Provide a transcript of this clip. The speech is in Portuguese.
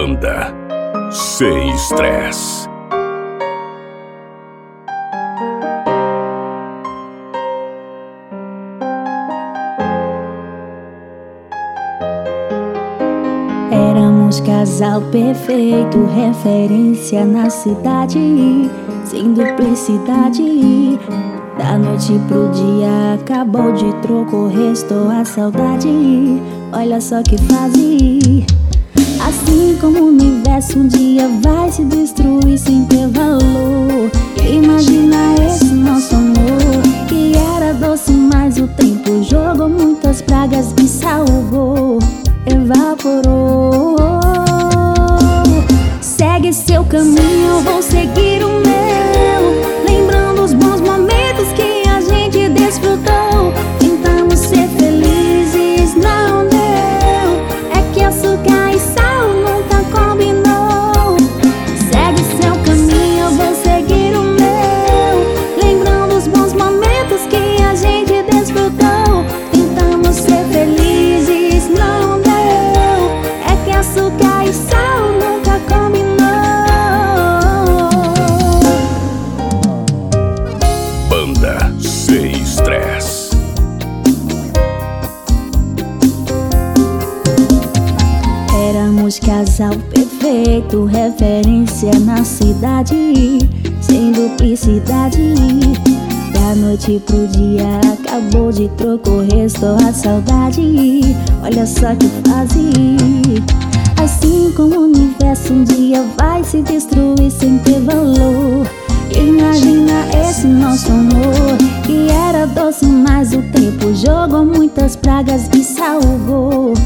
Banda Sem Estresse. Éramos casal perfeito, referência na cidade, sem duplicidade. Da noite pro dia acabou de troco, restou a saudade. Olha só que fase. Assim como o universo um dia vai se destruir sem ter valor. Imagina esse nosso amor, que era doce, mas o tempo jogou muitas pragas e salvou, evaporou. Segue seu caminho, eu vou seguir o meu, lembrando os bons momentos que a gente desfrutou. Tentamos ser felizes, não deu. É que açúcar e sal nunca combinou. Segue seu caminho, eu vou seguir o meu, lembrando os bons momentos que a gente desfrutou. Tentamos ser felizes, não deu. É que açúcar e sal nunca combinou. Banda Sem Estresse. Éramos casal perfeito, referência na cidade, sem duplicidade. Da noite pro dia acabou de troco, restou a saudade. Olha só que fase. Assim como o universo um dia vai se destruir sem ter valor. Imagina esse nosso amor, que era doce, mas o tempo jogou muitas pragas e salvou,